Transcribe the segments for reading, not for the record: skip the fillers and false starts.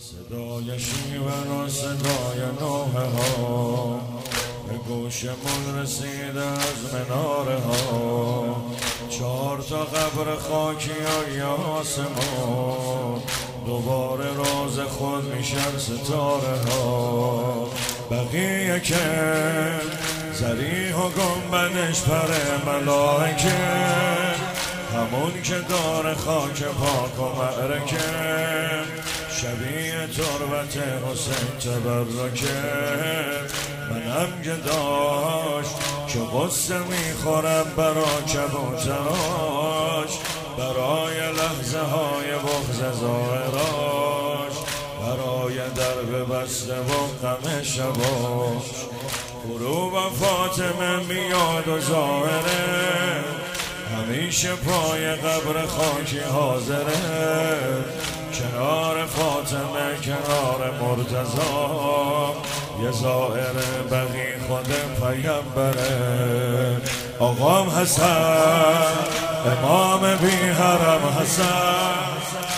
صدای شیون و صدای نوحه ها به گوشمون رسیده از مناره ها. 4 تا قبر خاکی و آسمان دوباره راز خود میشن ستاره ها. بقیه که ذریح و گنبدش پر ملائکه، همون که داره خاک پاک و معرکه، شبیه تربت حسین تبرکه. منم که داشت که قصه میخورم برا کبوتراش، برای لحظه های بغض ظاهراش، برای درب بسته و غم شباش. غروب فاطمه میاد و ظاهره، همیشه پای قبر خاکی حاضره. کنار فاطمه کنار مرتضی، یه زائر بقی خود پیمبره. آقام حسن امام بی حرم حسن،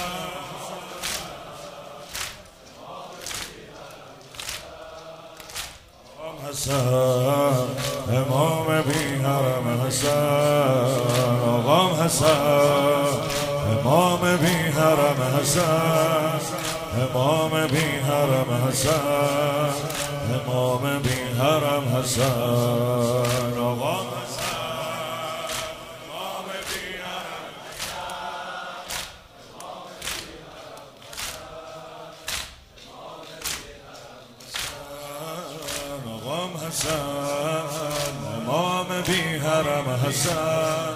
حسن امام بی حرم حسن. آقام حسن امام بی حرم حسن، امام بی حرم حسن، امام بی حرم حسن. آقام حسن امام بی حرم حسن.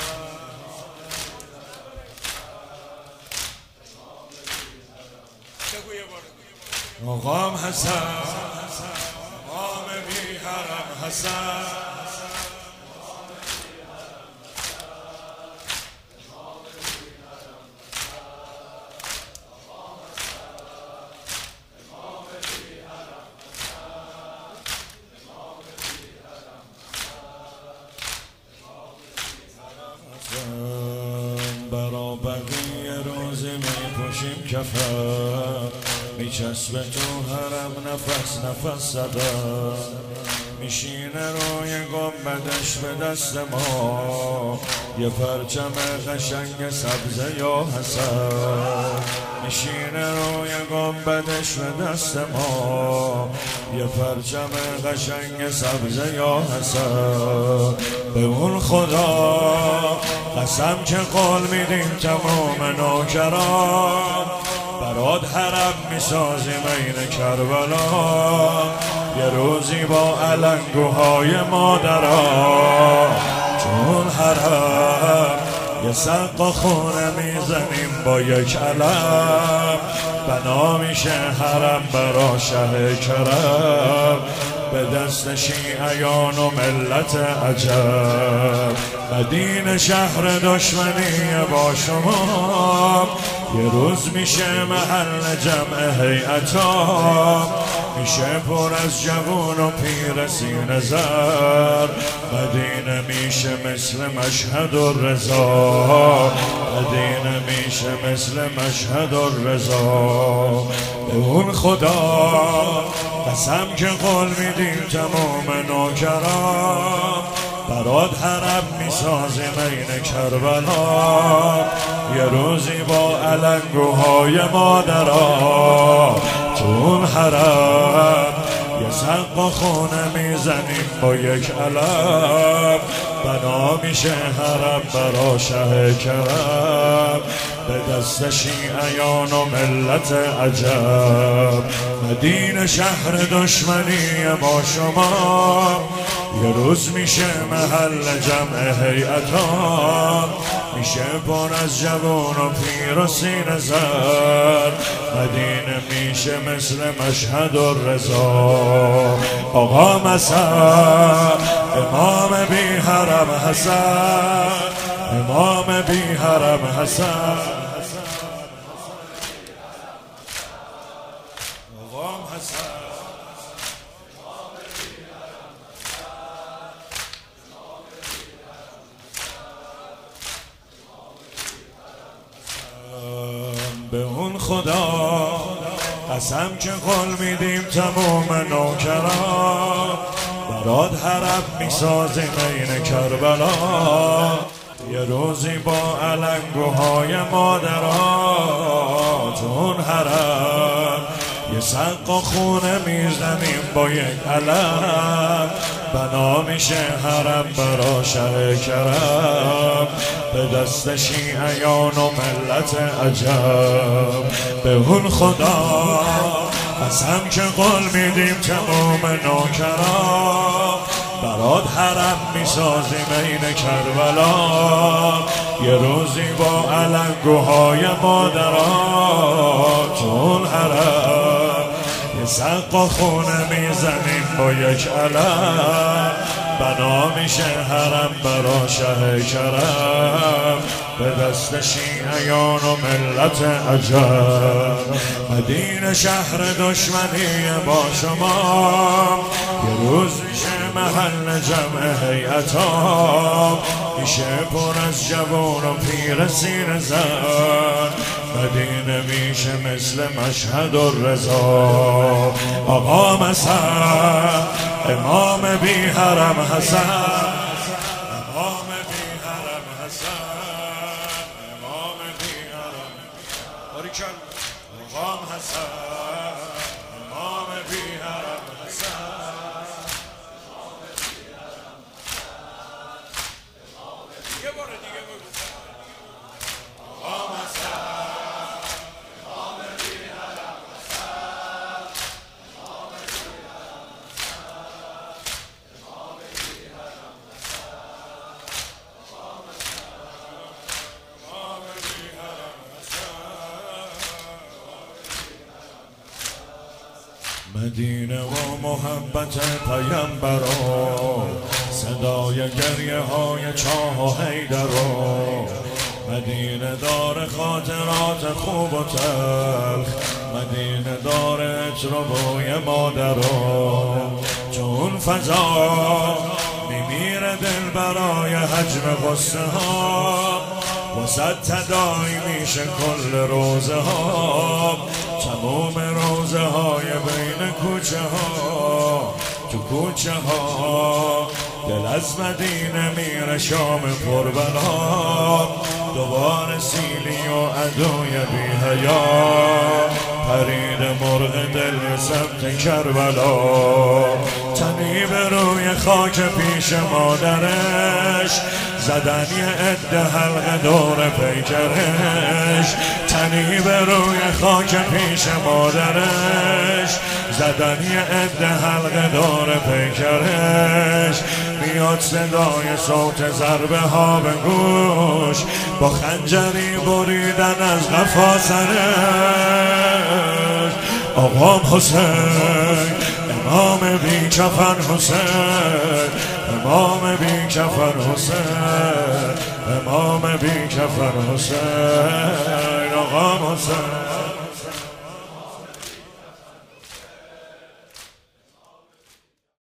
آقام حسن امام بی حرم حسن. برا بقیه روزی میپوشیم کفن، میچسبه تو حرم نفس نفس زدن. میشینه روی گنبدش به دست ما، یه پرچم قشنگ سبزه یا حسن. میشینه روی گنبدش به دست ما، یه پرچم قشنگ سبزه یا حسن. به اون خدا قسم که قول میدیم تمام نوکران، برات حرم میسازیم این کربلا. یه روزی با علنگوهای مادرها چون حرم یه سقا خونه میزنیم با یک علم. بنا میشه حرم برا شه کرم، به دست شیعیان و ملت عجب. مدینه شهر دشمنی با شما، یه روز میشه محل جمع هیئتا. میشه پر از جوان و پیر سینه زر، مدینه میشه مثل مشهد و رضا. مدینه میشه مثل مشهد و رضا. به اون خدا قسم که قول میدیم تمام نوکران، برات حرم میسازیم این کربلا. یه روزی با علنگوهای مادرها چون حرم یه سقا خونه میزنیم با یک علم. بنا میشه حرم برا شه کرم، به دست شیعیان و ملت عجب. مدینه شهر دشمنی با شما، یه روز میشه محل جمع هیئتا. میشه پر از جوان و پیر و سینه زر، مدینه میشه مثل مشهد و رضا. آقا حسن امام بی حرم حسن، امام بی حرم حسن. آقا حسن به اون خدا قسم که قول میدیم تموم نوکران برات حرم میسازیم این کربلا. یه روزی با علنگوهای مادرات اون حرم یه سق و خونه میزنیم با یک علم. بنا میشه حرم برا شه کرم به دست شیعیان و ملت عجب. به اون خدا قسم که قول میدیم تمام نوکران برات حرم میسازیم این کربلا. یه روزی با علنگوهای مادرات اون حرم یه سق و خونه میزنیم با یک علم. بنا میشه حرم برا شه کرم به دست شیعیان و ملت عجب. مدینه شهر دشمنی با شما یه روز میشه محل جمع هیئتا. میشه پر از جوان و پیر سینه زن. مدینه میشه مثل مشهد و رضا. آقا مثلا امام بی حرم حسن، امام بی حرم حسن، امام بی حرم باریکن امام حسن، امام بی حرم حسن. یه بار دیگه بگو امام حسن، امام بی حرم حسن، امام بی مدینه و محبت پیامبران صدای گریه های چاه و حیدران. مدینه دار خاطرات خوب و تلخ. مدینه دار عطر و بوی مادران. چون فضا میمیره دل برای حجم غصه ها. وسط تداعی میشه کل روزه ها. تموم روزه های بین کوچه ها تو کوچه ها. دل از مدینه میره شام پربلا. دوباره سیلی و عدوی بی حیا پرید مرغ دل سمت کربلا. تنی به روی خاک پیش مادرش زدن یه عده حلقه دور پیکرش. تنی به روی خاک پیش مادرش زدن یه عده حلقه دور پیکرش. میاد صدای صوت ضربه ها به گوش با خنجری بریدن از قفا سرش. آقام حسین امام بی کفن حسین، امام بی کفن حسین، امام بی کفن حسین، آقام حسین.